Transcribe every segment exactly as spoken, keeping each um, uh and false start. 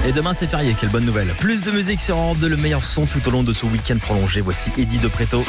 Et demain c'est férié, quelle bonne nouvelle. Plus de musique sur Europe deux, le meilleur son tout au long de ce week-end prolongé. Voici Eddie De Pretto.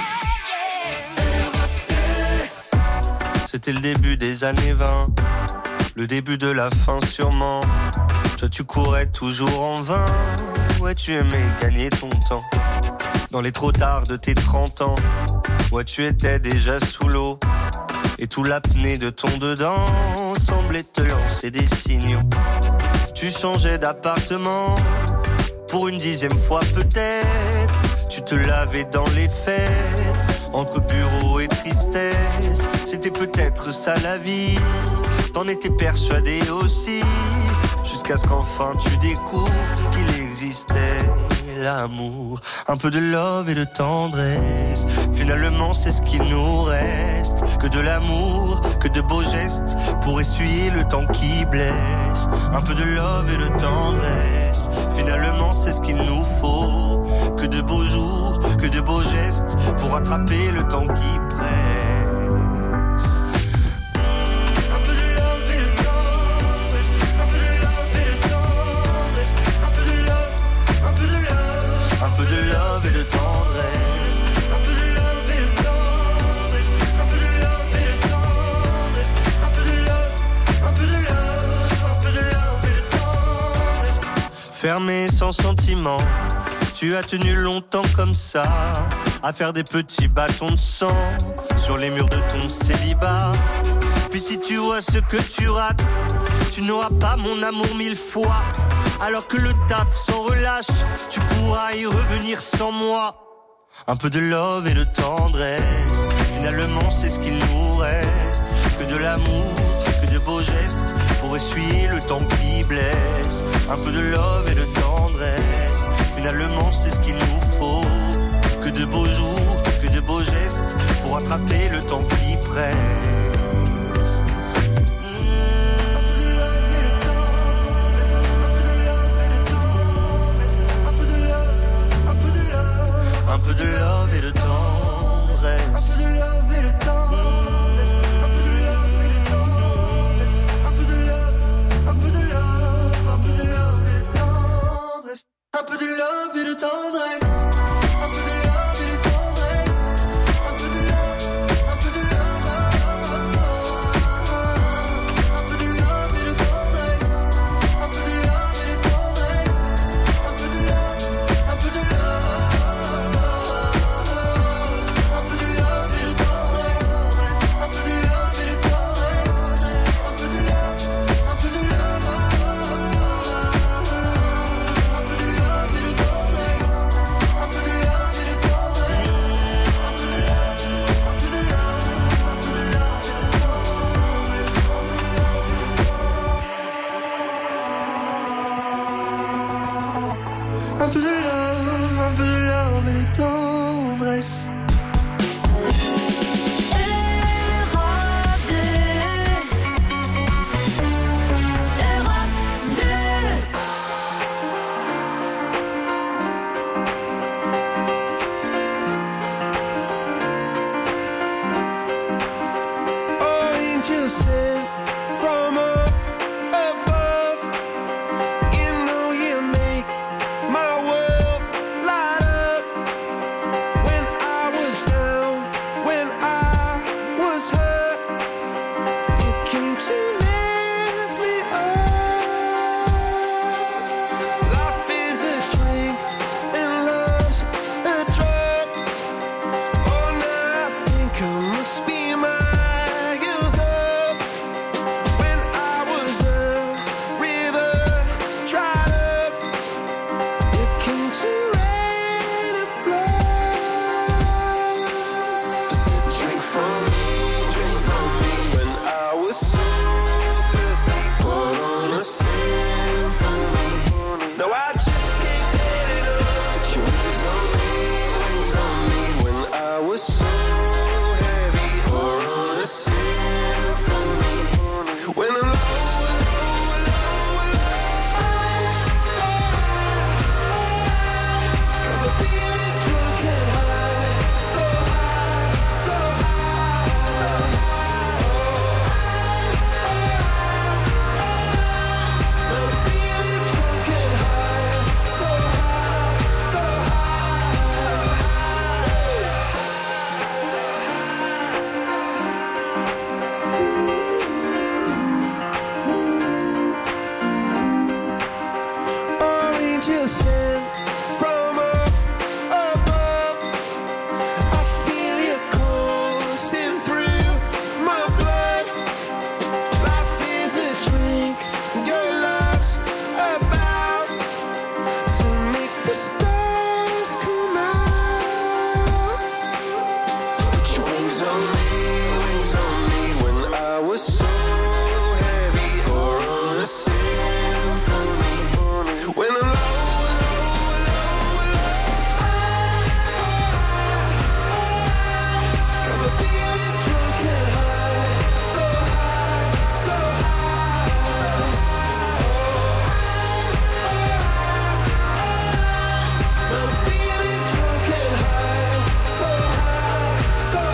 C'était le début des années vingt, le début de la fin sûrement. Toi tu courais toujours en vain, ouais tu aimais gagner ton temps. Dans les trop tard de tes trente ans, ouais tu étais déjà sous l'eau. Et tout l'apnée de ton dedans semblait te lancer des signaux. Tu changeais d'appartement, pour une dixième fois peut-être. Tu te lavais dans les fêtes, entre bureau et tristesse. C'était peut-être ça la vie, t'en étais persuadé aussi. Jusqu'à ce qu'enfin tu découvres qu'il existait l'amour. Un peu de love et de tendresse, finalement c'est ce qu'il nous reste. Que de l'amour, que de beaux gestes, pour essuyer le temps qui blesse. Un peu de love et de tendresse, finalement c'est ce qu'il nous faut. Que de beaux jours, que de beaux gestes, pour attraper le temps qui presse. Un peu de love et de tendresse, un peu de love et de tendresse, un peu de love et de tendresse, un peu de love, un peu de love, un peu de love et de tendresse. Fermé sans sentiment, tu as tenu longtemps comme ça, à faire des petits bâtons de sang sur les murs de ton célibat. Puis si tu vois ce que tu rates, tu n'auras pas mon amour mille fois. Alors que le taf s'en relâche, tu pourras y revenir sans moi. Un peu de love et de tendresse, finalement c'est ce qu'il nous reste. Que de l'amour, que de beaux gestes, pour essuyer le temps qui blesse. Un peu de love et de tendresse, finalement c'est ce qu'il nous faut. Que de beaux jours, que de beaux gestes, pour attraper le temps qui presse. Un peu de love et de tendresse, un peu de love et de tendresse, un peu de love et de tendresse, un peu de love, un peu de love, un peu de love et de tendresse, un peu de love et de tendresse, un peu de love et de tendresse, un peu de love, un peu de love, un peu de love et de tendresse, un peu de love et de tendresse, un peu de love, un peu de love. Un peu de love, un peu de love et de tendresse. My world light up when I angel sent from up above. I feel you coursing through my blood. Life is a drink, your love's about to make the stars come out. Put your wings on me, wings on me when I was so heavy. Pour on a symphony when I'm low, low, low, low. I'm feeling drunk and high, so high, so high. I'm feeling drunk and high, so high, so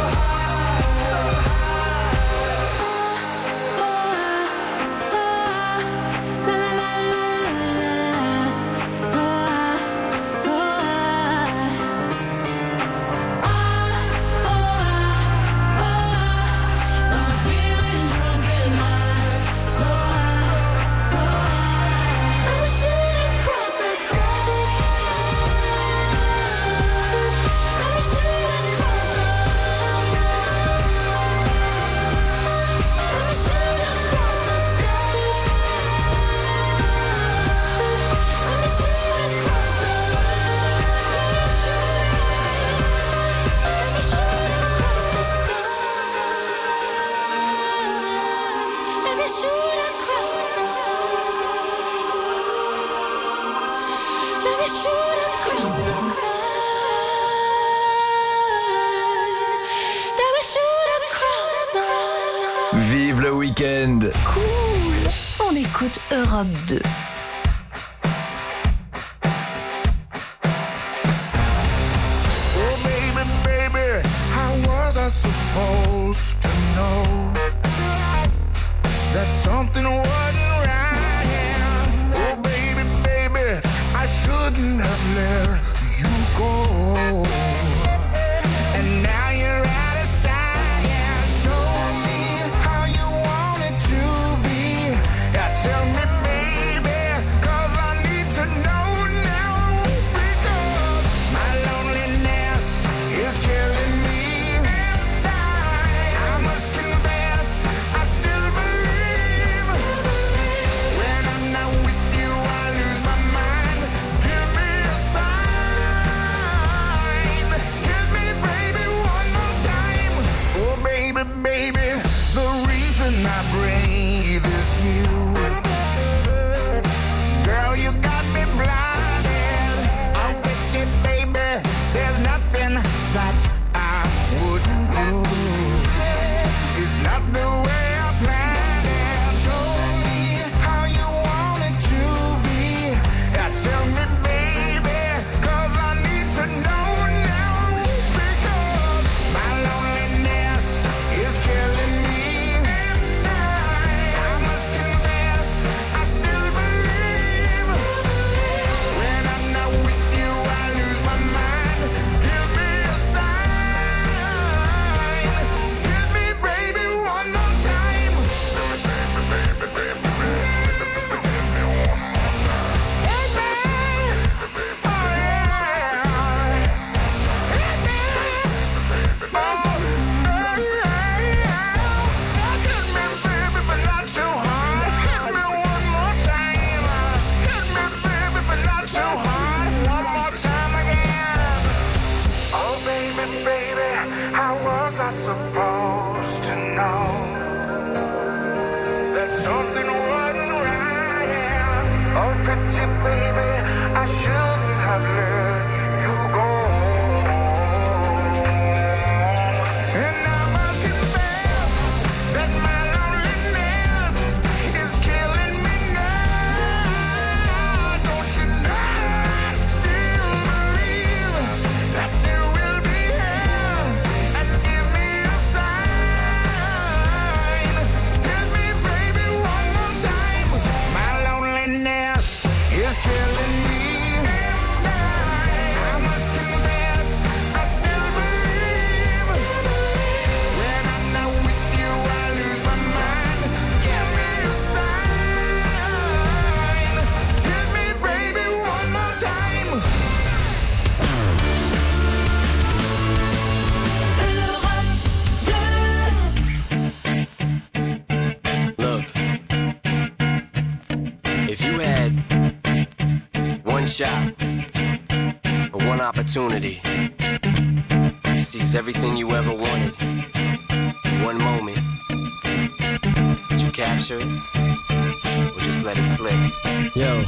Vive le week-end. Cool. On écoute Europe deux. oh baby, baby, how was I supposed to know that something wasn't right? Oh baby, baby, I shouldn't have let you go. And now you're out of sight. Yeah, show me how you want it to be. Yeah, tell me, baby, 'cause I need to know now. Because my loneliness is killing me. And I, I must confess, I still believe. When I'm not with you, I lose my mind. Give me a sign. Give me, baby, one more time. Oh, baby, baby, the reason I breathe is you. Girl, you got me blinded. Oh, baby, baby, there's nothing that I wouldn't do. It's not the way I planned it. Show me how you want it to be. Yeah, tell me, baby, 'cause I need to know now. Because my loneliness is killing me. And I, I must confess, I still believe. When I'm not with you, I lose my mind. Give me a sign. Give me, baby, one more time. Supposed to know that something wasn't right. Oh, pretty baby, I shouldn't have let you go. And I must confess that my loneliness is killing me now. Don't you know I still believe that you will be here and give me a sign. Give me, baby, one more time. My loneliness is killing me. And I, I must confess, I still believe. When I'm not with you, I lose my mind. Give me a sign. Give me, baby, one more said, one shot, or one opportunity to seize everything you ever wanted in one moment. Did you capture it, or just let it slip? Yo.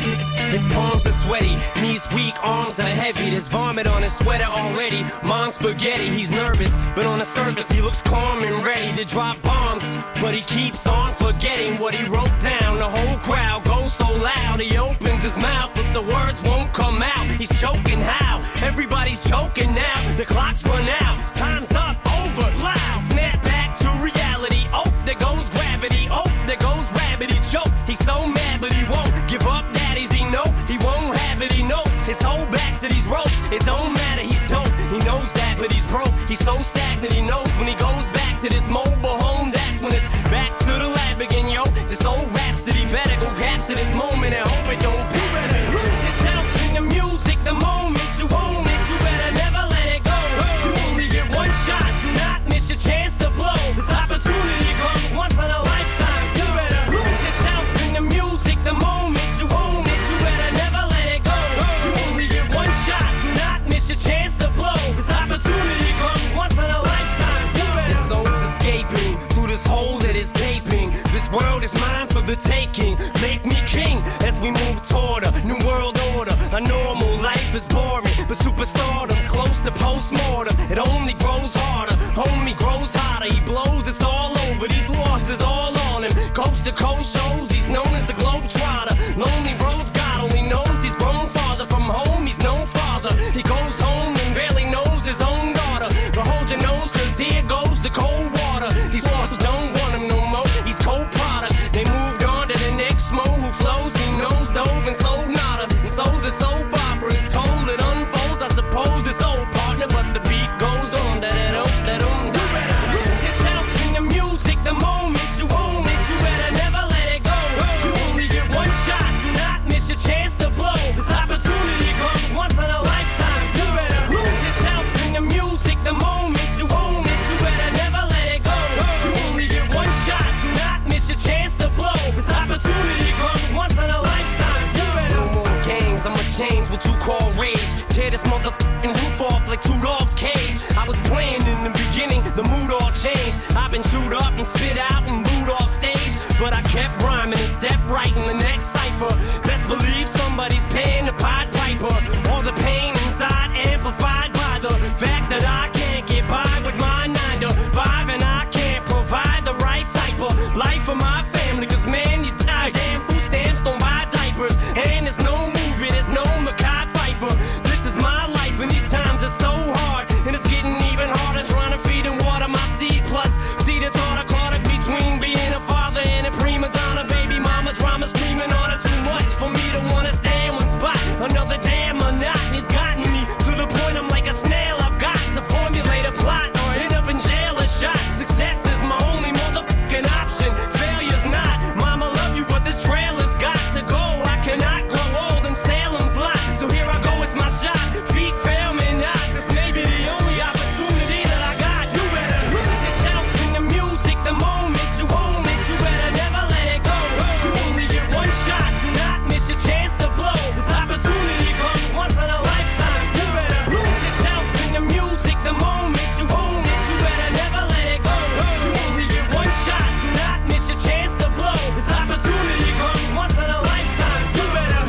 His palms are sweaty, knees weak, arms are heavy. There's vomit on his sweater already. Mom's spaghetti, he's nervous, but on the surface he looks calm and ready to drop bombs. But he keeps on forgetting what he wrote down. The whole crowd goes so loud, he opens his mouth, but the words won't come out. He's choking how? Everybody's choking now. The clock's run out, time's up, over, loud. Snap back to reality. Oh, there goes gravity. Oh, there goes rabbit. He choke. He's so mad, but he won't give up. Daddies, he know he won't have it. He knows his whole back to these ropes. It don't matter. He's dope. He knows that, but he's broke. He's so stagnant. He knows when he goes back to this mobile home. That's when it's back to the lab again, yo. This old rhapsody better go capture this moment and hope it don't pass. Lose yourself in the music. The moment you own it, you better never let it go. You only get one shot. Do not miss your chance to blow. This opportunity comes once in a lifetime. You better lose yourself in the music. The moment you own it, you better never let it go. You only get one shot. Do not miss your chance to blow. This opportunity comes once in a lifetime. You better. His soul's escaping through this hole that is gaping. This world is mine for the taking. Make me king as we move toward a new world order. A normal life is boring, but superstardom's close to postmortem. It only grows harder, homie grows hotter. He blows, it's all over. These losses all on him. Coast to coast shows, he's known as the Globetrotter. Lonely roads, God only knows he's grown farther from home. He's no father. He goes home and barely knows his own daughter. But hold your nose, cause here goes the cold water. These losses don't want him no more. He's cold product. They moved on to the next mo who flows. He knows dove and sold nada. And so the soap opera is told. It unfolds. I suppose it's old partner, but the beat goes on. Da da da da da. Lose yourself in the music. The moment you own it, you better never let it go. You only get one shot. Do not miss your chance to blow. This opportunity comes once in a lifetime. You better lose yourself in the music. The moment you own it, you better never let it go. You only get one shot. Do not miss your chance to blow. This opportunity comes once in a lifetime. You better. No more games. I'ma change what you call rage. Tear this motherfucking roof off like two dogs' cage. I was playing in the beginning, the mood all changed. I've been chewed up and spit out and booed off stage, but I kept rhyming and stepped right in the next cipher. Best believe somebody's paying the Pied Piper. All the pain inside amplified by the fact that I can't get by with my nine to five, and I can't provide the right type of life for my family. Cause man, these guys damn food stamps don't buy diapers, and there's no movie, there's no Mackay Pfeiffer. This is my life and these times are so hard, and it's getting even harder trying to feed and water my seed. Plus, see that's hard, I caught it between being a father and a prima donna. Baby mama drama screaming on her too much for me to wanna stay in one spot. Another damn monotony's gotten me to the point I'm like a snail. I've got to formulate a plot or end up in jail or shot. Success is my only motherfucking option. Failure's not. Mama love you, but this trailer's got to go. I cannot grow old in Salem's lot. So here I go, it's my shot. Feet fail me not. This may be the only opportunity that I got. You better lose yourself in the music. The moment you own it, you better never let it go. You only get one shot. Do not miss your chance to blow. This opportunity comes once in a lifetime. You better lose yourself in the music. The moment you own it, you better never let it go. You only get one shot. Do not miss your chance to blow. This opportunity comes once in a lifetime. You better.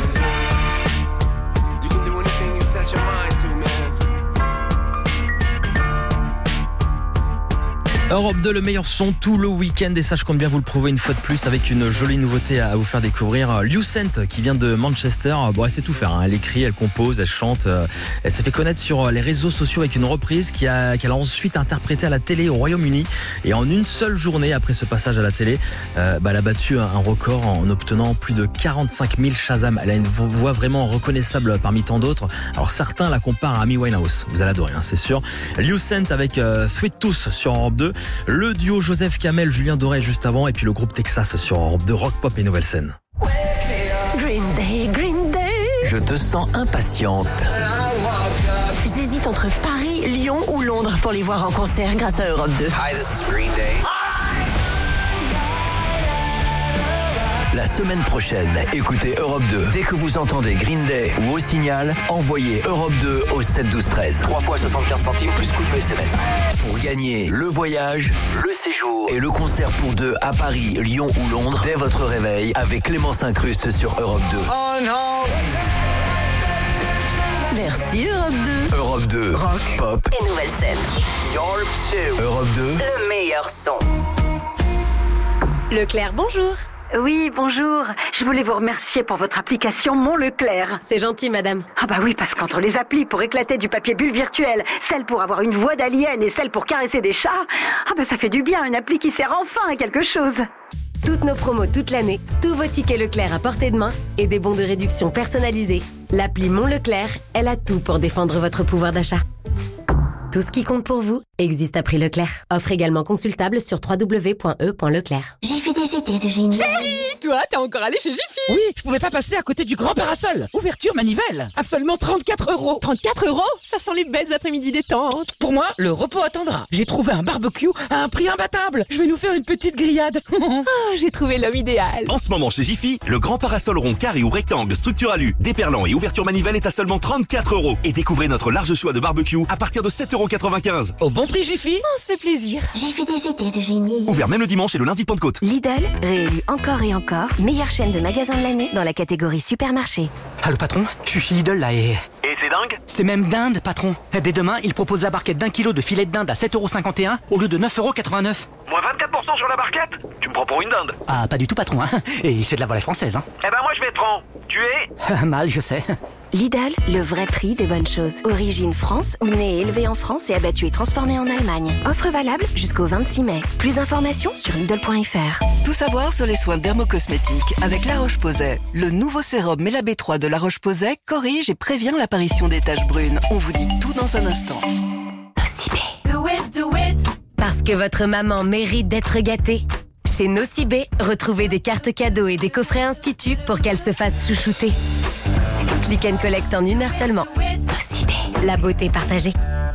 You can do anything you set your mind to, man. Europe deux, le meilleur son tout le week-end, et ça je compte bien vous le prouver une fois de plus avec une jolie nouveauté à vous faire découvrir. Lucent qui vient de Manchester, bon elle sait tout faire, hein. Elle écrit, elle compose, elle chante, elle s'est fait connaître sur les réseaux sociaux avec une reprise qui a, qu'elle a ensuite interprétée à la télé au Royaume-Uni, et en une seule journée après ce passage à la télé, euh, bah, elle a battu un record en obtenant plus de quarante-cinq mille Shazam. Elle a une voix vraiment reconnaissable parmi tant d'autres. Alors certains la comparent à Amy Winehouse, vous allez adorer, hein, c'est sûr. Lucent avec euh, Sweet Tooth sur Europe deux. Le duo Joseph Kamel, Julien Doré juste avant, et puis le groupe Texas sur Europe deux, rock, pop et nouvelle scène. Green Day, Green Day. Je te sens impatiente. J'hésite entre Paris, Lyon ou Londres pour les voir en concert grâce à Europe deux. Hi, this is Green Day. La semaine prochaine, écoutez Europe deux. Dès que vous entendez Green Day ou Au Signal, envoyez Europe deux au sept douze treize. trois fois soixante-quinze centimes plus coût du S M S. Pour gagner le voyage, le séjour et le concert pour deux à Paris, Lyon ou Londres dès votre réveil avec Clémence Incruste sur Europe deux. Oh non. Merci Europe deux. Europe deux. Rock, pop Et nouvelle scène. Europe deux. Europe deux. Le meilleur son. Leclerc, bonjour. Oui, bonjour. Je voulais vous remercier pour votre application Mon Leclerc. C'est gentil, madame. Ah bah oui, parce qu'entre les applis pour éclater du papier bulle virtuel, celle pour avoir une voix d'alien et celle pour caresser des chats, ah bah ça fait du bien, une appli qui sert enfin à quelque chose. Toutes nos promos toute l'année, tous vos tickets Leclerc à portée de main et des bons de réduction personnalisés. L'appli Mon Leclerc, elle a tout pour défendre votre pouvoir d'achat. Tout ce qui compte pour vous existe à prix Leclerc. Offre également consultable sur w w w point e point leclerc. J'ai fait des idées de génie. Chérie, toi, t'es encore allé chez Jiffy? Oui, je pouvais pas passer à côté du grand parasol. Ouverture manivelle, à seulement trente-quatre euros. trente-quatre euros? Ça sent les belles après-midi détentes. Pour moi, le repos attendra. J'ai trouvé un barbecue à un prix imbattable. Je vais nous faire une petite grillade. Oh, j'ai trouvé l'homme idéal. En ce moment chez Jiffy, le grand parasol rond, carré ou rectangle, structure alu, déperlant et ouverture manivelle est à seulement trente-quatre euros. Et découvrez notre large choix de barbecue à partir de sept euros quatre-vingt-quinze. Au bon prix Jiffy. On se fait plaisir. J'ai fait des idées de génie. Ouvert même le dimanche et le lundi de Pentecôte. Lidl, réélu encore et encore, meilleure chaîne de magasins de l'année dans la catégorie supermarché. Allô patron, je suis chez Lidl là et... Et c'est dingue? C'est même dinde patron. Dès demain, il propose la barquette d'un kilo de filet de dinde à sept euros cinquante et un au lieu de neuf euros quatre-vingt-neuf. Moins vingt-quatre pour cent sur la barquette? Tu me prends pour une dinde? Ah pas du tout patron, hein. Et c'est de la volaille française, hein. Eh ben moi je vais te prendre. Tu es? Mal, je sais. Lidl, le vrai prix des bonnes choses. Origine France ou né et élevé en France et abattu et transformé en Allemagne. Offre valable jusqu'au vingt-six mai. Plus d'informations sur Lidl point F R. Tout savoir sur les soins dermocosmétiques avec La Roche-Posay. Le nouveau sérum Mela B trois de La Roche-Posay corrige et prévient l'apparition des taches brunes. On vous dit tout dans un instant. Nocibé. Do it, do it. Parce que votre maman mérite d'être gâtée. Chez Nocibé, retrouvez des cartes cadeaux et des coffrets instituts pour qu'elle se fasse chouchouter. Click and collect en une heure seulement. Nocibé. La beauté partagée.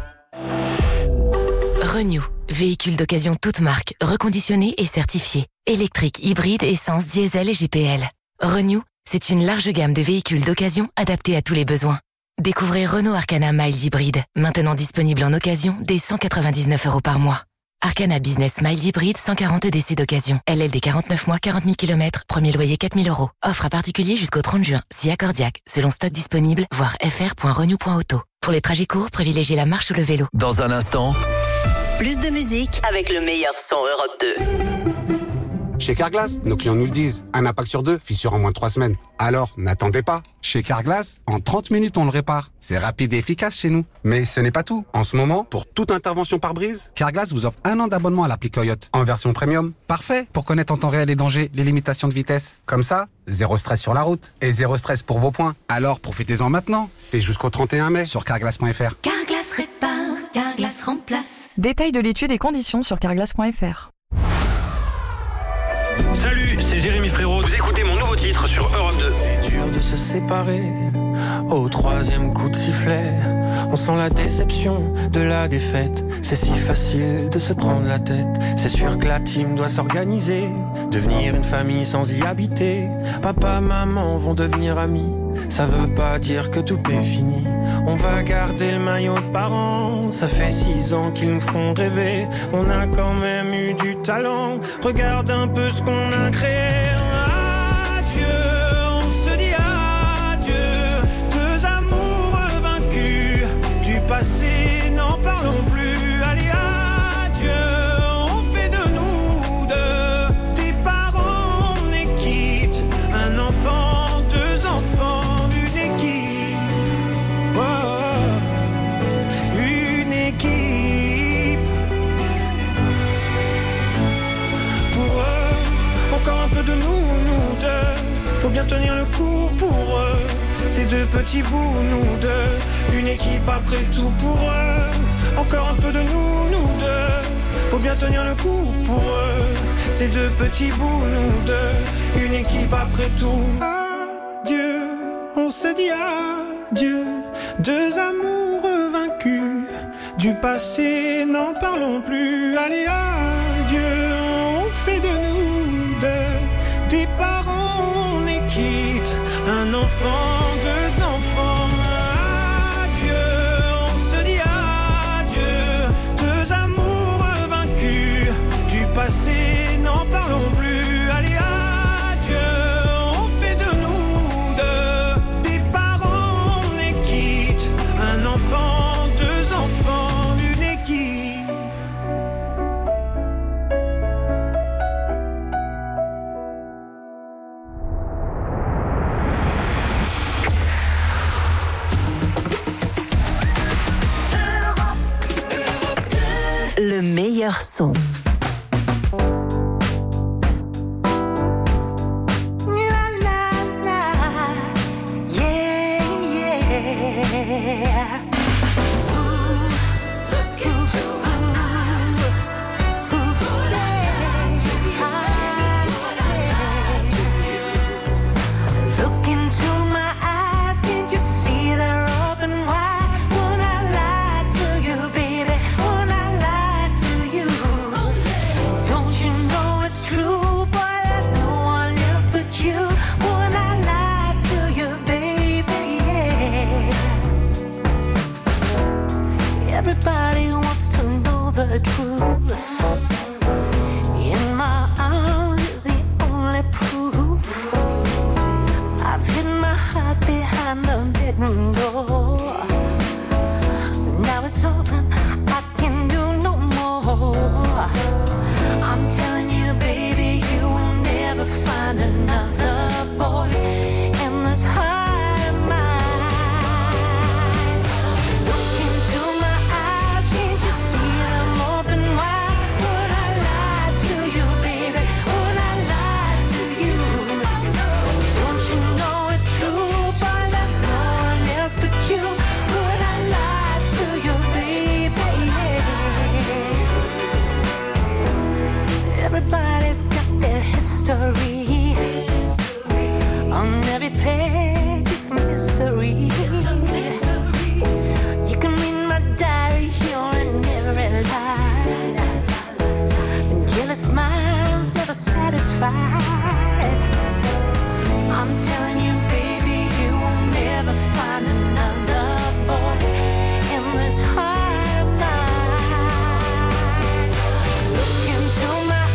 Renew, véhicule d'occasion toute marque, reconditionné et certifié. Électrique, hybride, essence, diesel et G P L. Renew, c'est une large gamme de véhicules d'occasion adaptés à tous les besoins. Découvrez Renault Arcana Mild Hybride, maintenant disponible en occasion dès cent quatre-vingt-dix-neuf euros par mois. Arcana Business Mild Hybride, cent quarante D C d'occasion. L L D quarante-neuf mois, quarante mille kilomètres, premier loyer quatre mille euros. Offre à particulier jusqu'au trente juin, si accordiaque, selon stock disponible, voire f r point renew point auto. Pour les trajets courts, privilégiez la marche ou le vélo. Dans un instant, Plus de musique avec le meilleur son Europe deux. Chez Carglass, nos clients nous le disent, un impact sur deux, fissure en moins de trois semaines. Alors, n'attendez pas. Chez Carglass, en trente minutes, on le répare. C'est rapide et efficace chez nous. Mais ce n'est pas tout. En ce moment, pour toute intervention par brise, Carglass vous offre un an d'abonnement à l'appli Coyote, en version premium. Parfait pour connaître en temps réel les dangers, les limitations de vitesse. Comme ça, zéro stress sur la route. Et zéro stress pour vos points. Alors, profitez-en maintenant. C'est jusqu'au trente et un mai sur carglass point f r. Carglass répare, Carglass remplace. Détail de l'étude et conditions sur carglass point f r. Salut, c'est Jérémy Frérot. Vous écoutez mon nouveau titre sur Europe deux. C'est dur de se séparer. Au troisième coup de sifflet, on sent la déception de la défaite. C'est si facile de se prendre la tête. C'est sûr que la team doit s'organiser, devenir une famille sans y habiter. Papa, maman vont devenir amis. Ça veut pas dire que tout est fini. On va garder le maillot de parents. Ça fait six ans qu'ils nous font rêver. On a quand même eu du talent. Regarde un peu ce qu'on a créé. Adieu, on se dit adieu. Deux amours vaincus. Du passé, n'en parlons plus. Allez, adieu, on fait de nous deux. Tes parents, on est quitte. Un enfant, deux enfants. De nous, nous deux, faut bien tenir le coup pour eux. Ces deux petits bouts, nous deux, une équipe après tout pour eux. Encore un peu de nous, nous deux, faut bien tenir le coup pour eux. Ces deux petits bouts, nous deux, une équipe après tout. Adieu, on se dit adieu, deux amours vaincus. Du passé, n'en parlons plus. Allez, adieu, on fait de nous deux des parents enfant, deux enfants. Adieu, on se dit adieu. Deux amoureux vaincus, du passé n'en parlons plus. Allez, adieu, on fait de nous deux des parents, on est quitte. Un enfant, deux enfants, une équipe. Le meilleur son. Everybody wants to know the truth. In my arms is the only proof. I've hid my heart behind the bedroom door. Now it's open, I can do no more. I'm telling you, baby, you will never find another boy in this heart. Everybody's got their history. On every page it's mystery. You can read my diary here in every line. And jealous minds never satisfied. I'm telling you, baby, you will never find another boy in this heart of mine. Look into my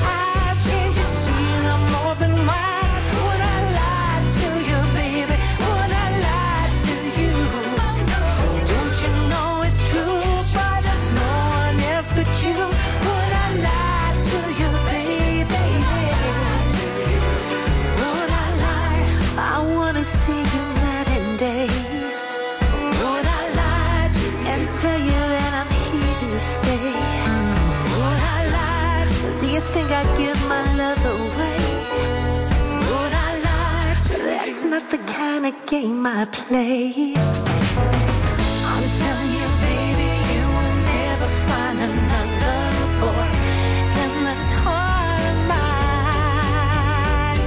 think I'd give my love away? Would I lie? That's not the kind of game I play. I'm telling you, baby, you will never find another boy in this heart of mine.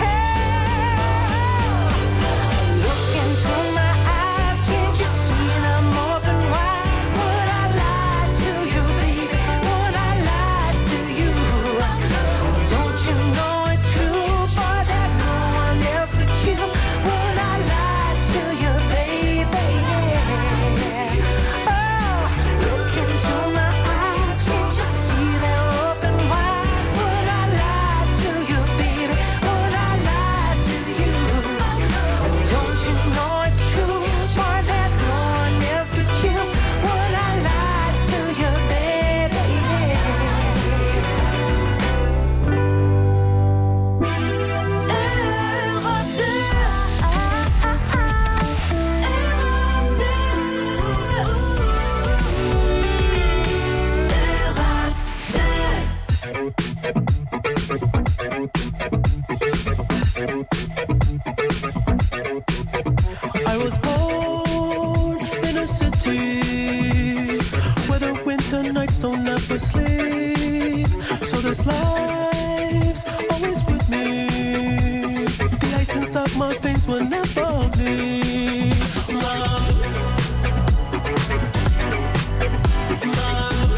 Hey, look into my eyes, can't you see them open wide? Would I lie to you, baby? Would I lie to you? Don't you know it's true, boy, there's no one else but you. Would I lie to you, baby? Yeah. Oh, look into my eyes, can't you see they're open wide? Would I lie to you, baby? Would I lie to you? Don't you know it's true, boy, there's no one else but you. Would I lie to you, baby? I was born in a city where the winter nights don't ever sleep. So this life's always with me. The ice inside my veins will never bleed. Love. Love.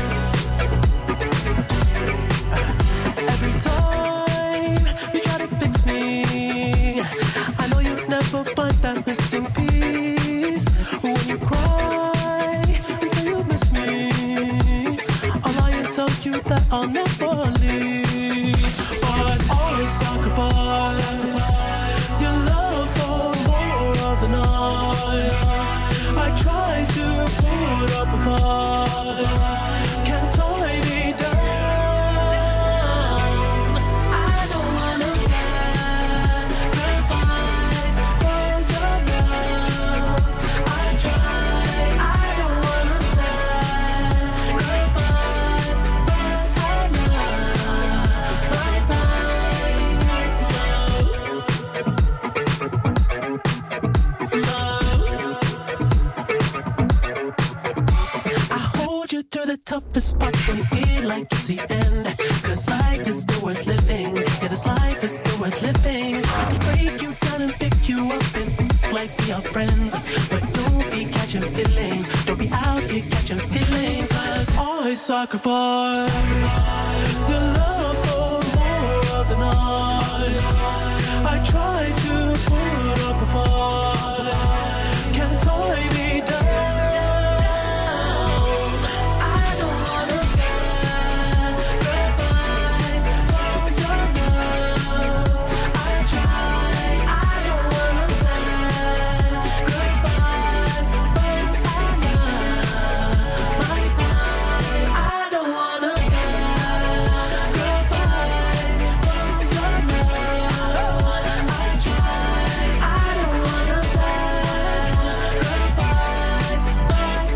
Every time you try to fix me, I know you'll never find that that missing piece. When you cry and say you miss me, I'll lie and tell you that I'll never leave. But always sacrifice your love for more of the night. I try to put up a fight, can't tie me down. I don't wanna sacrifice for your love. I try, I don't wanna sacrifice, but I love my time. Love. I hold you through the toughest parts when you feel like it's the end. Cause life is still worth living. Yeah, this life is still worth living. I can break you down and pick you up and act like we are friends. But don't be catching feelings. Don't be out here catching feelings. Cause I sacrifice your love for more of the night. I try to put up a fight, can't tie me down. I don't wanna sacrifice for your love. I try, I don't wanna sacrifice, but I love my time. I don't wanna sacrifice for your love. I try, I don't wanna sacrifice, but I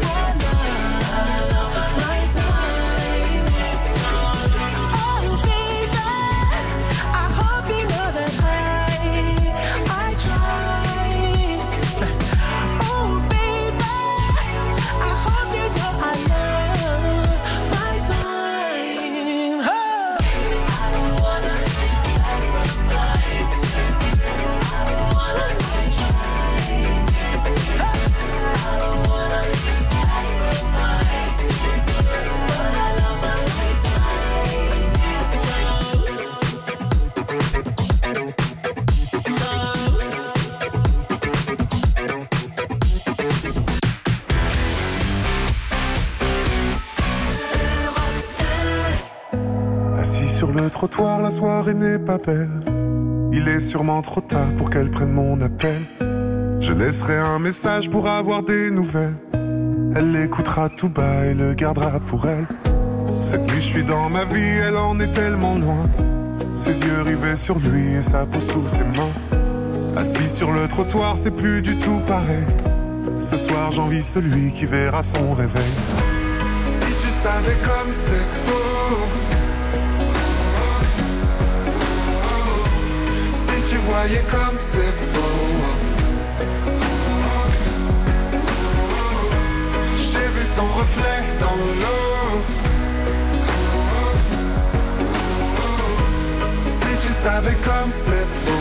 love my time. Oh baby, I hope you know that I, I try. Oh baby, I hope you know I love my time. Oh. I don't wanna sacrifice. I don't wanna try. I don't wanna sacrifice, but I love my time. Assis sur le trottoir, la soirée n'est pas belle. Il est sûrement trop tard pour qu'elle prenne mon appel. Je laisserai un message pour avoir des nouvelles. Elle l'écoutera tout bas et le gardera pour elle. Cette nuit je suis dans ma vie, elle en est tellement loin. Ses yeux rivés sur lui et sa peau sous ses mains. Assis sur le trottoir, c'est plus du tout pareil. Ce soir j'envie celui qui verra son réveil. Si tu savais comme c'est beau. Si tu voyais comme c'est beau. J'ai vu son reflet dans l'eau. Si tu savais comme c'est beau.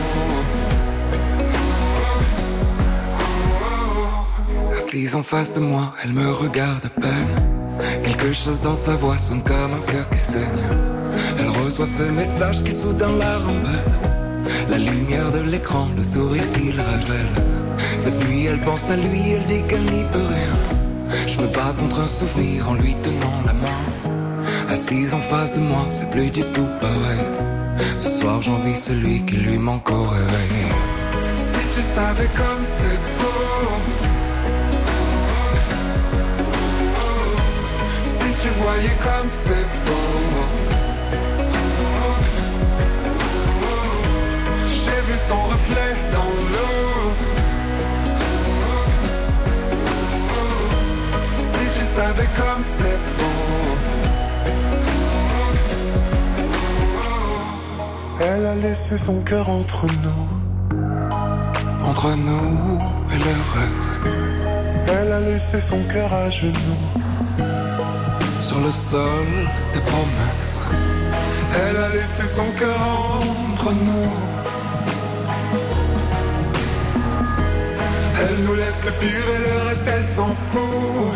Assise en face de moi, elle me regarde à peine. Quelque chose dans sa voix sonne comme un cœur qui saigne. Elle reçoit ce message qui soudain la rembelle. La lumière de l'écran, le sourire qu'il révèle. Cette nuit elle pense à lui, elle dit qu'elle n'y peut rien. Je me bats contre un souvenir en lui tenant la main. Assise en face de moi, c'est plus du tout pareil. Ce soir j'envie celui qui lui manque au réveil. Si tu savais comme c'est beau. Si tu voyais comme c'est beau. J'ai vu son reflet dans l'eau. Si tu savais comme c'est beau. Elle a laissé son cœur entre nous. Entre nous et le reste. Elle a laissé son cœur à genoux. Sur le sol des promesses. Elle a laissé son cœur entre nous. Elle nous laisse le pire et le reste elle s'en fout.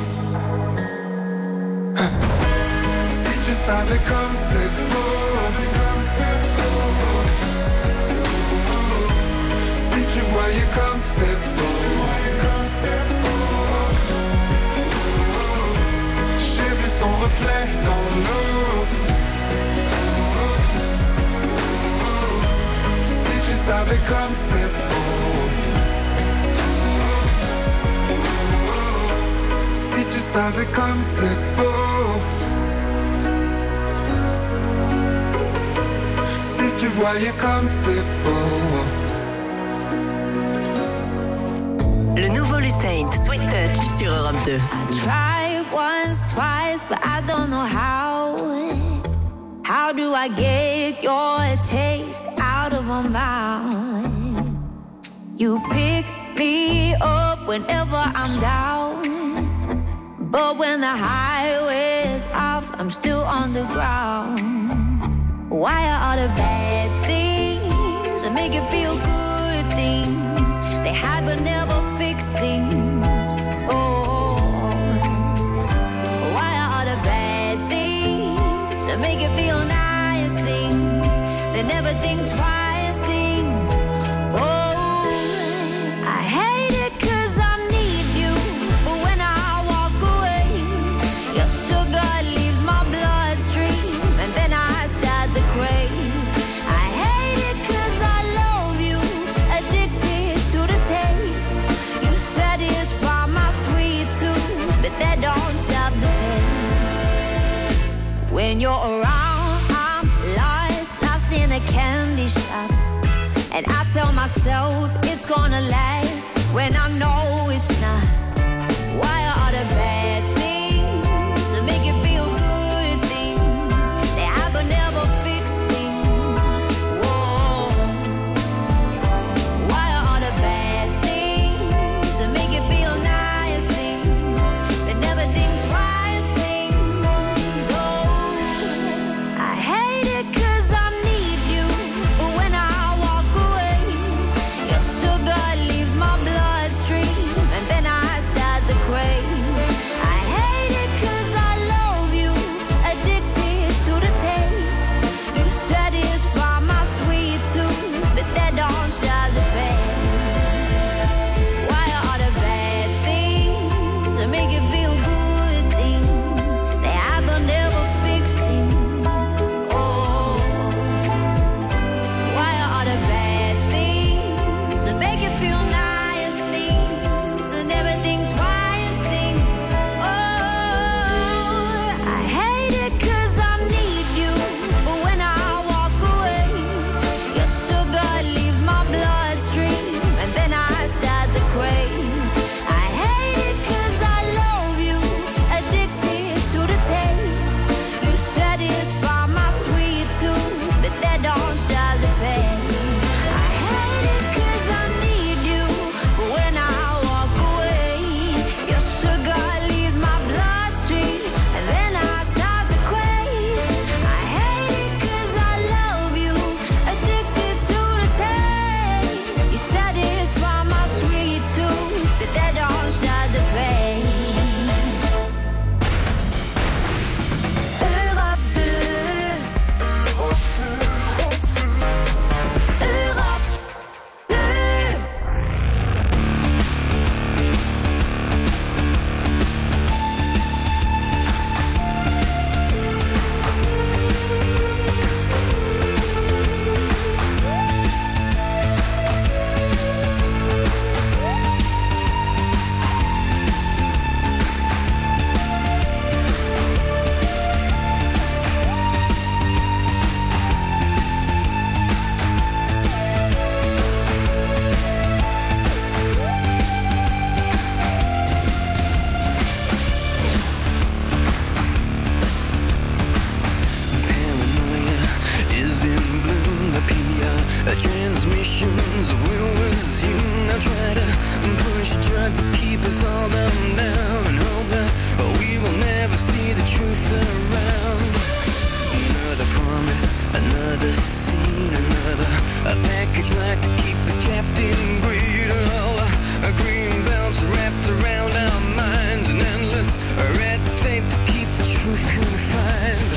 Si tu savais comme c'est faux. Si tu tu voyais comme c'est beau. J'ai vu son reflet dans l'eau. Si tu savais comme c'est beau. Si tu savais comme c'est beau. Si tu voyais comme c'est beau. Le nouveau Lucent, Sweet Touch sur Europe deux. I tried once, twice, but I don't know how. How do I get your taste out of my mouth? You pick me up whenever I'm down, but when the highway's off, I'm still on the ground. Why are all the bad things that make you feel good things? They hide but never fix things. Oh, why are all the bad things that make you feel nice things? They never think twice things. Oh, I hate it 'cause I need you, but when I walk away, your sugar leaves my bloodstream, and then I start to crave. I hate it 'cause I love you, addicted to the taste. You satisfy my sweet tooth, but that don't stop the pain. When you're around, I'm lost, lost in a candy shop, and I tell myself it's gonna last when I know it's not. Why are all the bad things that make you feel good things? They have but never fix things. Whoa. Why are all the bad things that make you feel nice things? They never think twice things. Oh, I hate it 'cause I need you, but when I walk away, your sugar leaves my bloodstream, and then I start to crave. I hate it 'cause I love you, addicted to the taste. You satisfy my sweet tooth, but that don't stop the pain. Why are all the bad things that make you feel good things? They have but never fix things. Oh, why are all the bad things that make you feel nice things? They never think twice things. Oh, I hate it 'cause I need you, but when I walk away, your sugar leaves my bloodstream, and then I start to crave. I hate it 'cause I love you, addicted to the taste. You satisfy my sweet tooth, but that don't stop the pain. I hate it 'cause I need you, but when I walk away, your sugar leaves my bloodstream, and then I start to crave. I hate it 'cause I love you, addicted to the taste. You satisfy my sweet tooth, but that don't stop the pain. Europe deux. Europe deux. Paranoia is in bloom. The P R transmissions will resume. I try to push, try to keep us all down, down, and hope that we will never see the truth around. Another promise, another scene, another a package like to keep us trapped in greed. All a green belts wrapped around our minds, an endless red tape to keep the truth confined.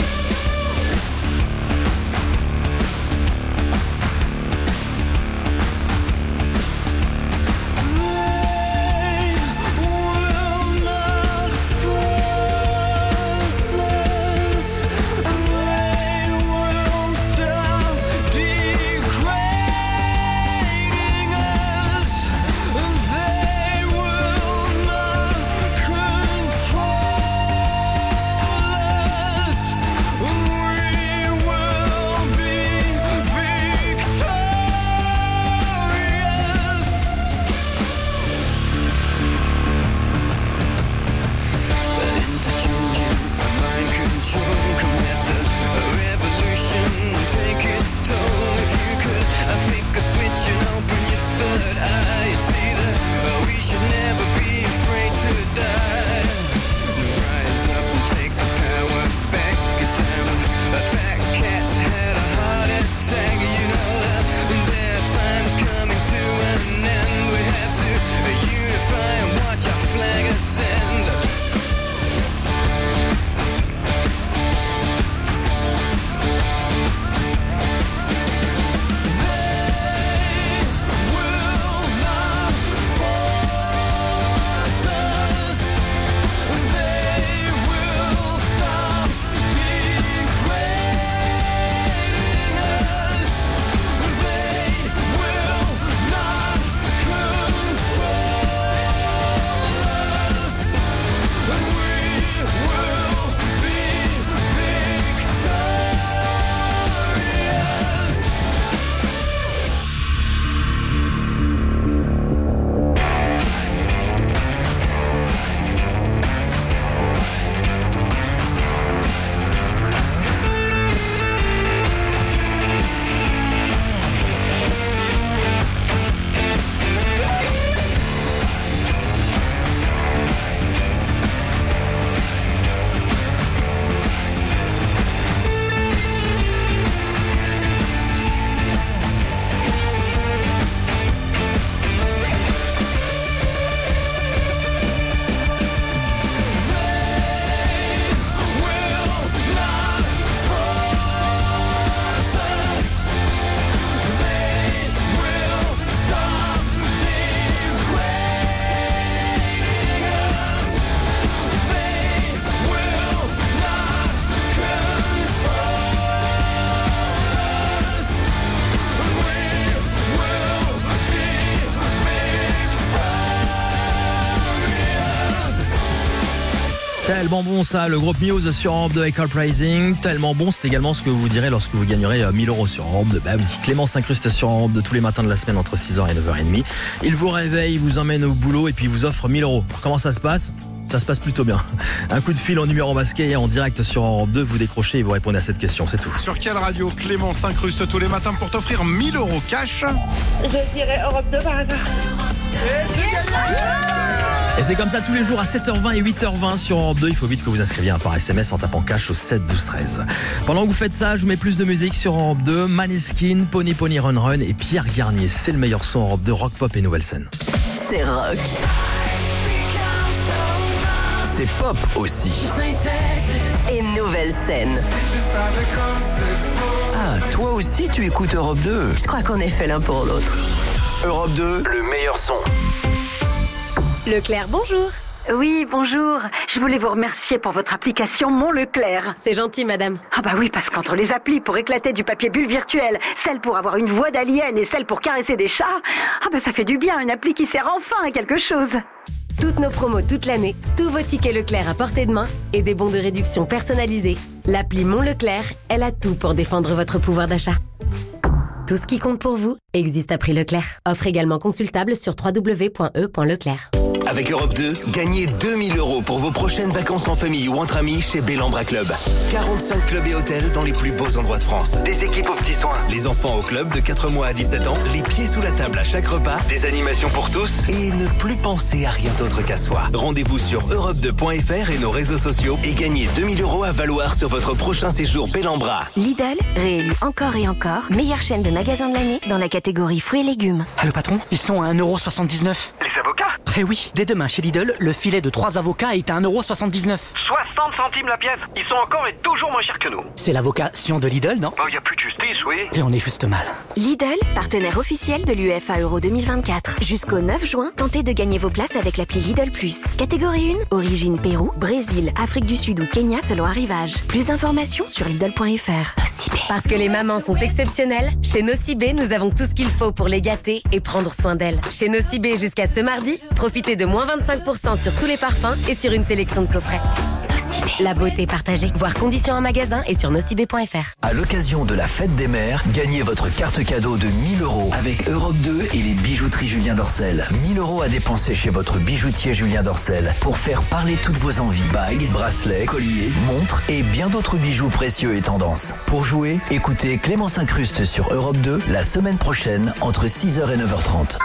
Tellement bon ça, le groupe Muse sur Europe deux avec Uprising. Tellement bon, c'est également ce que vous direz lorsque vous gagnerez mille euros sur Europe deux. Bah oui, Clément s'incruste sur Europe deux tous les matins de la semaine entre six heures et neuf heures trente. Il vous réveille, il vous emmène au boulot et puis il vous offre mille euros. Alors, comment ça se passe ? Ça se passe plutôt bien. Un coup de fil en numéro masqué et en direct sur Europe deux, vous décrochez et vous répondez à cette question, c'est tout. Sur quelle radio Clément s'incruste tous les matins pour t'offrir mille euros cash ? Je dirais Europe deux par hasard. Et c'est gagné ! Et c'est comme ça tous les jours à sept heures vingt et huit heures vingt sur Europe deux. Il faut vite que vous inscriviez un par S M S en tapant cash au sept douze treize. Pendant que vous faites ça, je vous mets plus de musique sur Europe deux. Maneskin, Pony Pony Run Run et Pierre Garnier. C'est le meilleur son Europe deux, rock, pop et nouvelle scène. C'est rock. C'est pop aussi. Et nouvelle scène. Ah, toi aussi tu écoutes Europe deux. Je crois qu'on est fait l'un pour l'autre. Europe deux, le meilleur son. Leclerc, bonjour. Oui, bonjour. Je voulais vous remercier pour votre application Mon Leclerc. C'est gentil, madame. Ah bah oui, parce qu'entre les applis pour éclater du papier bulle virtuel, celle pour avoir une voix d'alien et celle pour caresser des chats, ah bah ça fait du bien, une appli qui sert enfin à quelque chose. Toutes nos promos toute l'année, tous vos tickets Leclerc à portée de main et des bons de réduction personnalisés. L'appli Mon Leclerc, elle a tout pour défendre votre pouvoir d'achat. Tout ce qui compte pour vous existe à prix Leclerc. Offre également consultable sur w w w point e point leclerc. Avec Europe deux, gagnez deux mille euros pour vos prochaines vacances en famille ou entre amis chez Bellambra Club. quarante-cinq clubs et hôtels dans les plus beaux endroits de France. Des équipes aux petits soins. Les enfants au club de quatre mois à dix-sept ans. Les pieds sous la table à chaque repas. Des animations pour tous. Et ne plus penser à rien d'autre qu'à soi. Rendez-vous sur europe deux point f r et nos réseaux sociaux et gagnez deux mille euros à valoir sur votre prochain séjour Bellambra. Lidl, réélu encore et encore, meilleure chaîne de magasins de l'année dans la catégorie fruits et légumes. Ah, le patron, ils sont à un euro soixante-dix-neuf. Les avocats ? Eh oui, dès demain chez Lidl, le filet de trois avocats est à un euro soixante-dix-neuf. soixante centimes la pièce. Ils sont encore et toujours moins chers que nous. C'est l'avocat Sion de Lidl, non ? Oh, y a plus de justice, oui. Et on est juste mal. Lidl, partenaire officiel de l'U E F A Euro deux mille vingt-quatre. Jusqu'au neuf juin, tentez de gagner vos places avec l'appli Lidl Plus. Catégorie un, origine Pérou, Brésil, Afrique du Sud ou Kenya selon arrivage. Plus d'informations sur lidl point f r. Nocibé. Parce que les mamans sont exceptionnelles, chez Nocibé, nous avons tout ce qu'il faut pour les gâter et prendre soin d'elles. Chez Nocibé jusqu'à ce mardi, profitez de moins vingt-cinq pour cent sur tous les parfums et sur une sélection de coffrets. Nocibé. La beauté partagée. Voir conditions en magasin et sur nocibé point f r. À l'occasion de la fête des mères, gagnez votre carte cadeau de mille euros avec Europe deux et les bijouteries Julien Dorcel. mille euros à dépenser chez votre bijoutier Julien Dorcel pour faire parler toutes vos envies. Bagues, bracelets, colliers, montres et bien d'autres bijoux précieux et tendances. Pour jouer, écoutez Clément s'incruste sur Europe deux la semaine prochaine entre six heures et neuf heures trente.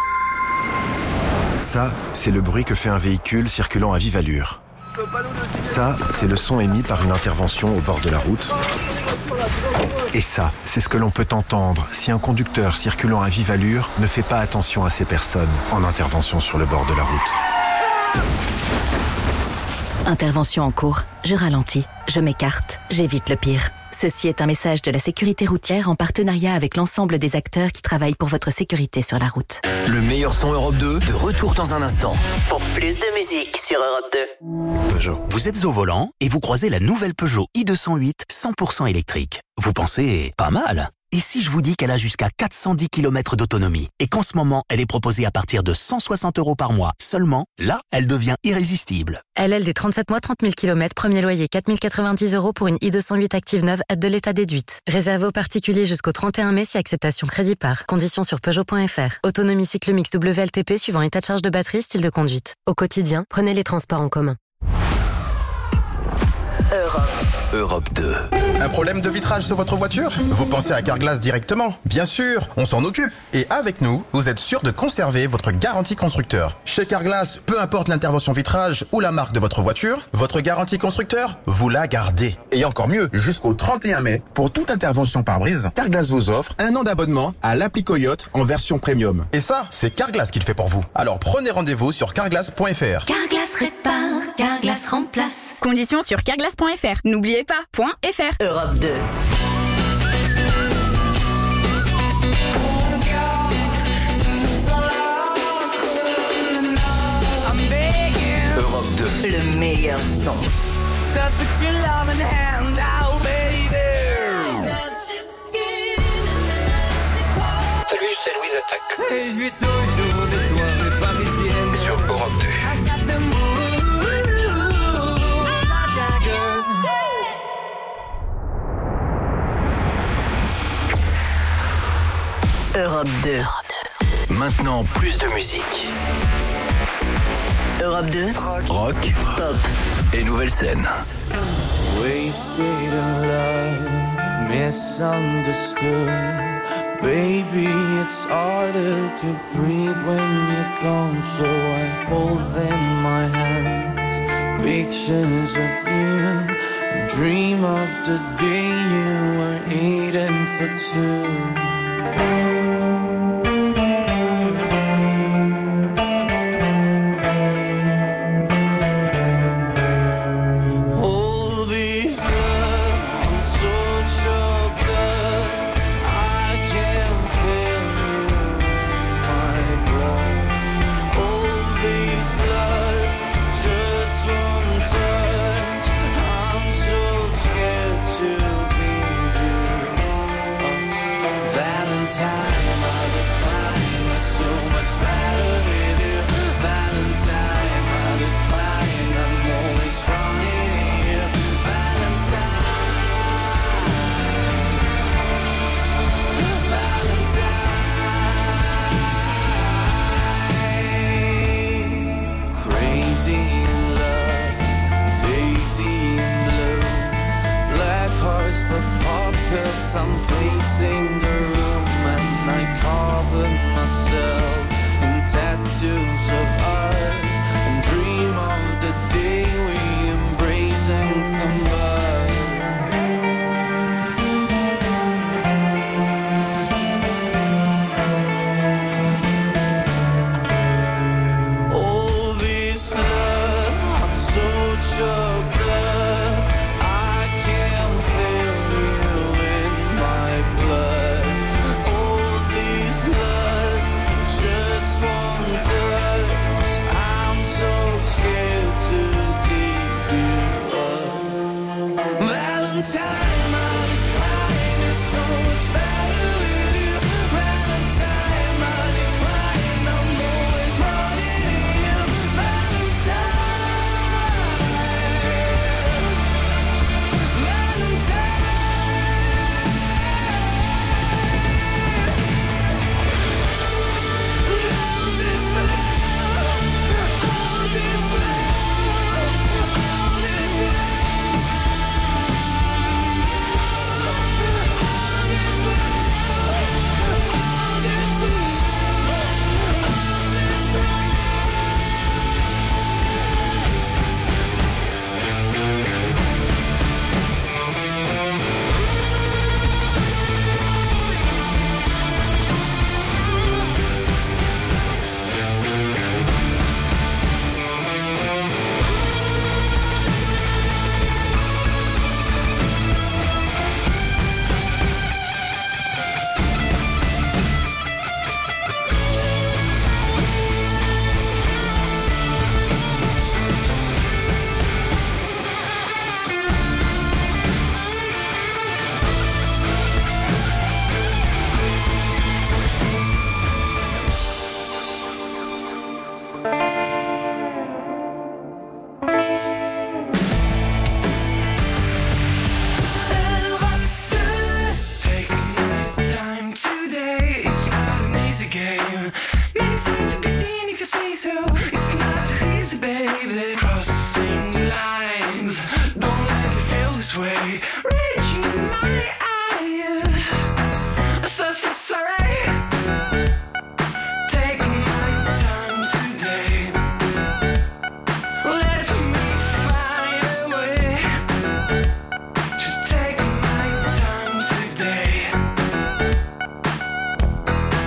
Ça, c'est le bruit que fait un véhicule circulant à vive allure. Ça, c'est le son émis par une intervention au bord de la route. Et ça, c'est ce que l'on peut entendre si un conducteur circulant à vive allure ne fait pas attention à ces personnes en intervention sur le bord de la route. Intervention en cours. Je ralentis. Je m'écarte. J'évite le pire. Ceci est un message de la sécurité routière en partenariat avec l'ensemble des acteurs qui travaillent pour votre sécurité sur la route. Le meilleur son Europe deux, de retour dans un instant. Pour plus de musique sur Europe deux. Peugeot. Vous êtes au volant et vous croisez la nouvelle Peugeot i deux cent huit cent pour cent électrique. Vous pensez, pas mal. Et si je vous dis qu'elle a jusqu'à quatre cent dix kilomètres d'autonomie et qu'en ce moment, elle est proposée à partir de cent soixante euros par mois seulement, là, elle devient irrésistible. L L D trente-sept mois, trente mille kilomètres, premier loyer quatre mille quatre-vingt-dix euros pour une i deux cent huit Active neuve, aide de l'état déduite. Réservé aux particuliers jusqu'au trente et un mai si acceptation crédit par. Conditions sur Peugeot point f r. Autonomie cycle mix W L T P suivant état de charge de batterie, style de conduite. Au quotidien, prenez les transports en commun. Europe. Europe deux. Un problème de vitrage sur votre voiture ? Vous pensez à Carglass directement ? Bien sûr, on s'en occupe. Et avec nous, vous êtes sûr de conserver votre garantie constructeur. Chez Carglass, peu importe l'intervention vitrage ou la marque de votre voiture, votre garantie constructeur, vous la gardez. Et encore mieux, jusqu'au trente et un mai, pour toute intervention pare-brise, Carglass vous offre un an d'abonnement à l'appli Coyote en version premium. Et ça, c'est Carglass qui le fait pour vous. Alors prenez rendez-vous sur carglass point f r. Carglass répare, Carglass remplace. Conditions sur carglass point f r. N'oubliez pas, point F R. Europe deux. Europe deux. Le meilleur son. Salut, c'est Louise Attaque. Et lui toujours des soirées parisiennes. Sur Europe deux. Europe deux. Maintenant, plus de musique. Europe deux. Rock, Rock. Pop. Et nouvelle scène. Wasted in love, misunderstood. Baby, it's harder to breathe when you're gone. So I hold in my hands pictures of you and dream of the day you were eating for two. I'm pacing the room and I cover myself in tattoos of ours and dream of the day we embrace and combine. All this love, I'm so choked up.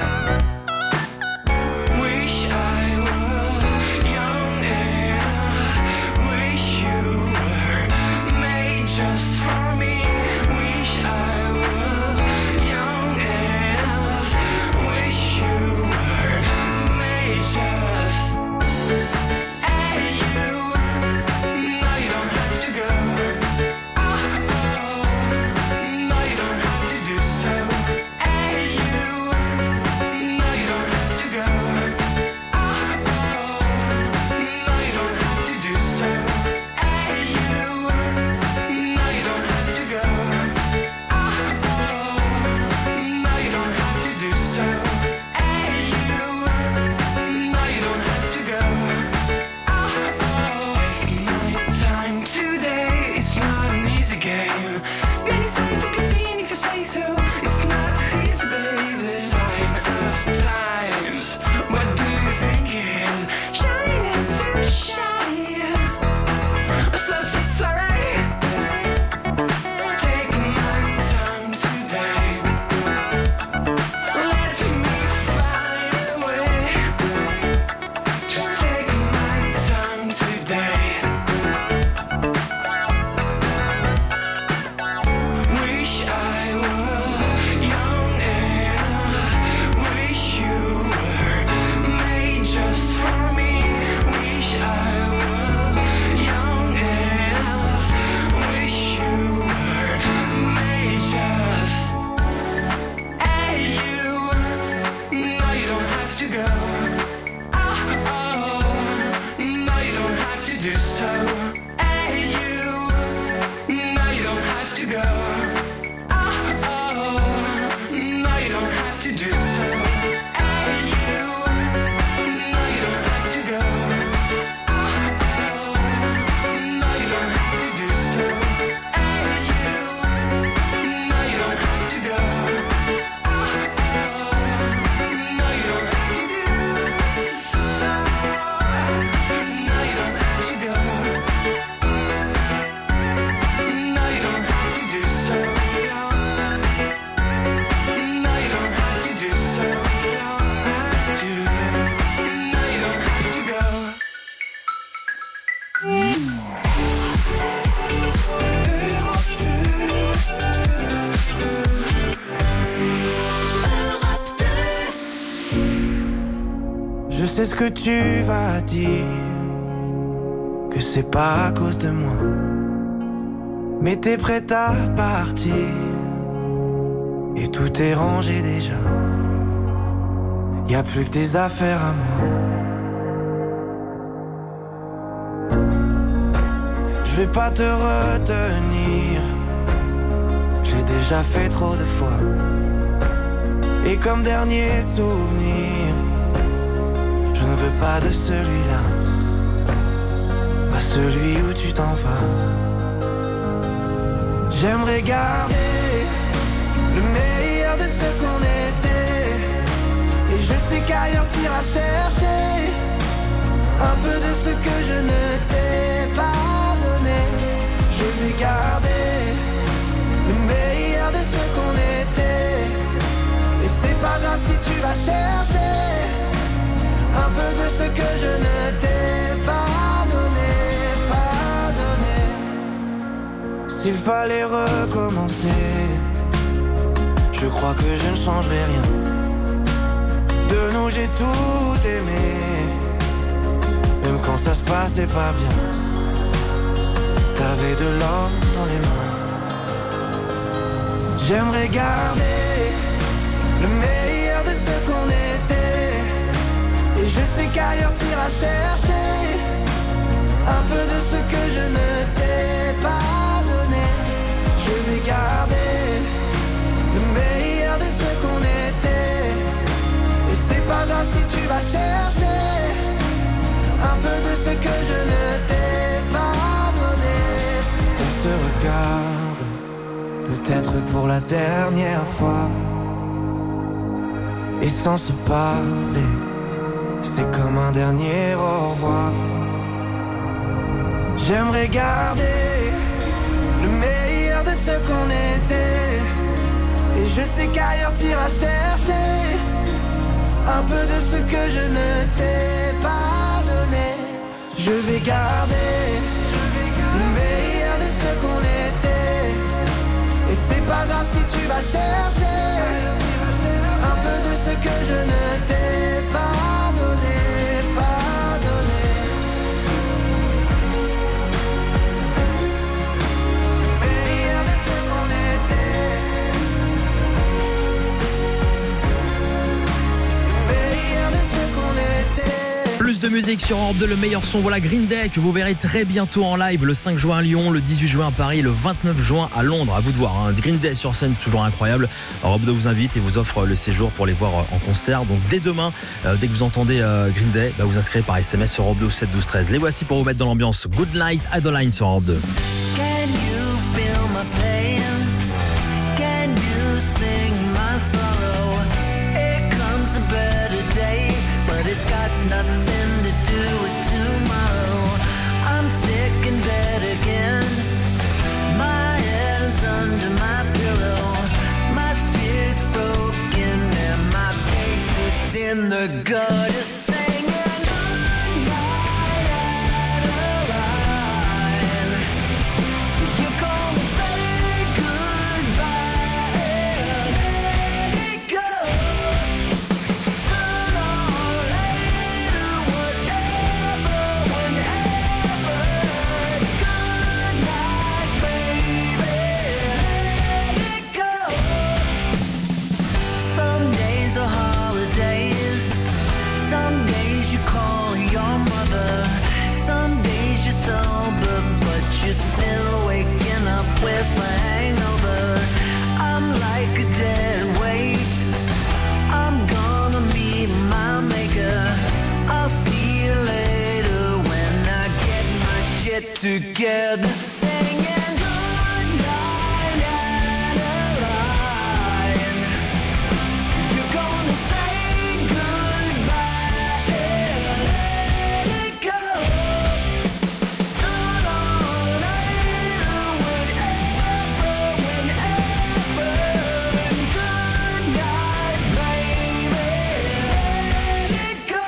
Wish I was young enough do so. Hey you, no you don't have to go. Oh, oh, no you don't have to do so. Hey you, no you don't have to go. Oh, oh, no you don't have to do so. Hey you, no you don't have to go. Oh, oh, no you don't have to do so. No you don't have to go. No you don't have to do so. No you don't have to do so. Have to. No you don't have to go. Je sais ce que tu vas dire, que c'est pas à cause de moi, mais t'es prête à partir, et tout est rangé déjà. Y a plus que des affaires à moi. Je vais pas te retenir, je l'ai déjà fait trop de fois. Et comme dernier souvenir, je ne veux pas de celui-là, pas celui où tu t'en vas. J'aimerais garder le meilleur de ce qu'on était, et je sais qu'ailleurs t'iras chercher un peu de ce que je ne t'ai pas donné. Je vais garder le meilleur de ce qu'on était, et c'est pas grave si tu vas chercher un peu de ce que je ne t'ai pas donné, pas donné. S'il fallait recommencer, je crois que je ne changerai rien. De nous j'ai tout aimé, même quand ça se passait pas bien. T'avais de l'or dans les mains. J'aimerais garder le meilleur de ce qu'on était, et je sais qu'ailleurs t'iras chercher un peu de ce que je ne t'ai pas donné. Je vais garder le meilleur de ce qu'on était, et c'est pas grave si tu vas chercher un peu de ce que je ne t'ai pas donné. On se regarde, peut-être pour la dernière fois, et sans se parler, c'est comme un dernier au revoir. J'aimerais garder le meilleur de ce qu'on était, et je sais qu'ailleurs t'iras chercher un peu de ce que je ne t'ai pas donné. Je vais garder le meilleur de ce qu'on était, et c'est pas grave si tu vas chercher un peu de ce que je ne t'ai pas donné, pas donné. Meilleur de ce qu'on était, meilleur de ce qu'on était. Plus de musique sur Europe deux, le meilleur son. Voilà Green Day que vous verrez très bientôt en live le cinq juin à Lyon, le dix-huit juin à Paris, le vingt-neuf juin à Londres. À vous de voir, hein. Green Day sur scène, c'est toujours incroyable. Europe deux vous invite et vous offre le séjour pour les voir en concert. Donc dès demain, euh, dès que vous entendez euh, Green Day, bah, vous inscrivez par S M S sur Europe deux au sept douze treize. Les voici pour vous mettre dans l'ambiance. Good Night, Adeline sur Europe deux. Can you feel my pain? Can you sing my sorrow? Here comes a better day, but it's got nothing to do with tomorrow. I'm sick in bed again. My head is under my pillow. My spirit's broken and my face is in the gutter singing. you're still waking up with a hangover. I'm like a dead weight. I'm gonna meet my maker. I'll see you later when I get my shit together. Singing good night Adeline. You're gonna say goodbye and let it go. Sooner or later, whenever, whenever. Good night, baby, let it go.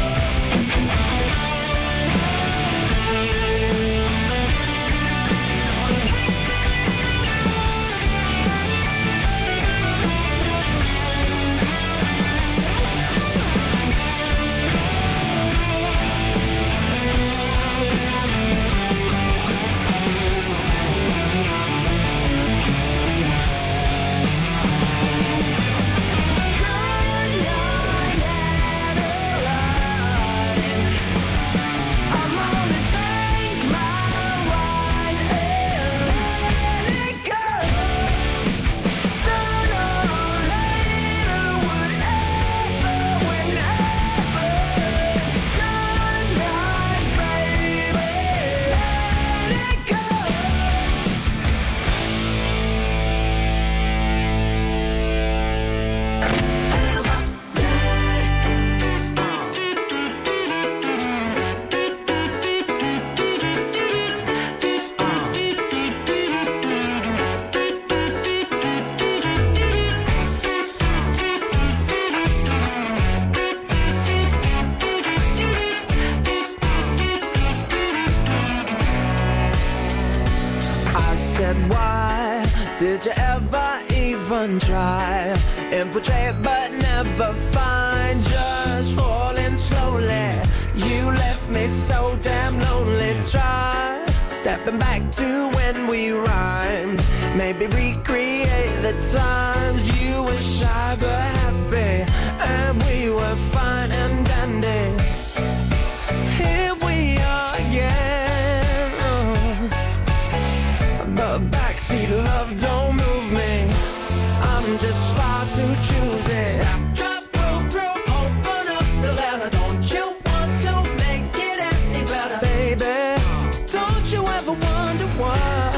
I said, why did you ever even try? Infiltrate but never find. Just falling slowly. You left me so damn lonely. Try stepping back to when we rhymed. Maybe recreate the times you were shy but happy, and we were fine and dandy. Here we are again. Oh. But backseat love don't move me. I'm just far too choosy. Drop, roll through, open up the letter. Don't you want to make it any better, baby? Don't you ever wonder why?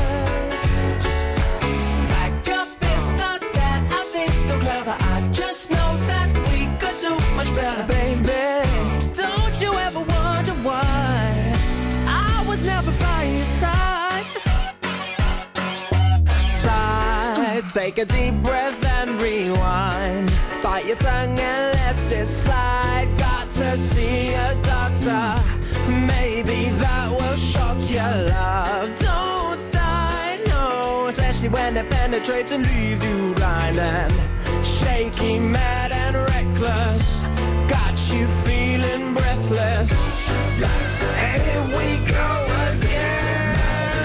Back up, it's not that I think I'm clever. I just know that we could do much better, baby. Don't you ever wonder why I was never by your side? Side, take a deep breath and rewind. Bite your tongue and let it slide. Got to see a doctor. Maybe that will shock your love. Don't die, no. Especially when it penetrates and leaves you blind and shaky, mad and reckless. Got you feeling breathless. Here we go again.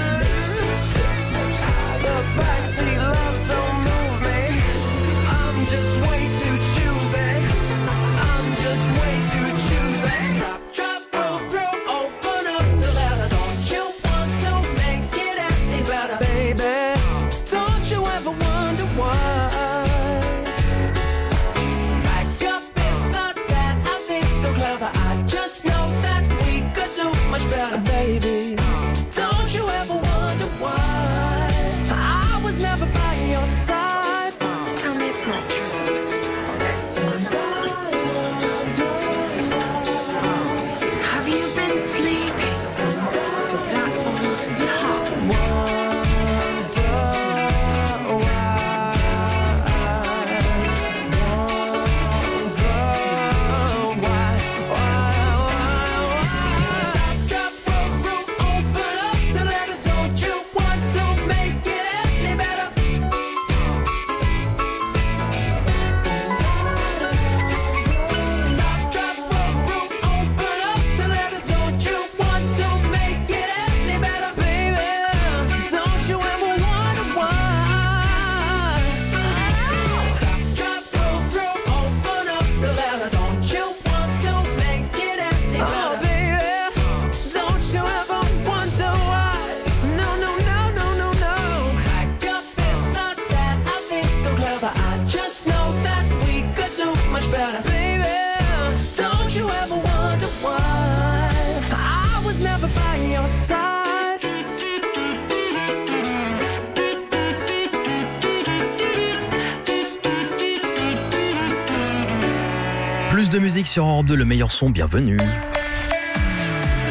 The backseat love don't move me. I'm just way too choosy. I'm just way too choosy. Drop, drop, roll through, open up the letter. Don't you want to make it any better, baby? Don't you ever wonder why? Back up, it's not that I think I'm clever. I just know that de musique sur Europe deux, le meilleur son, bienvenue.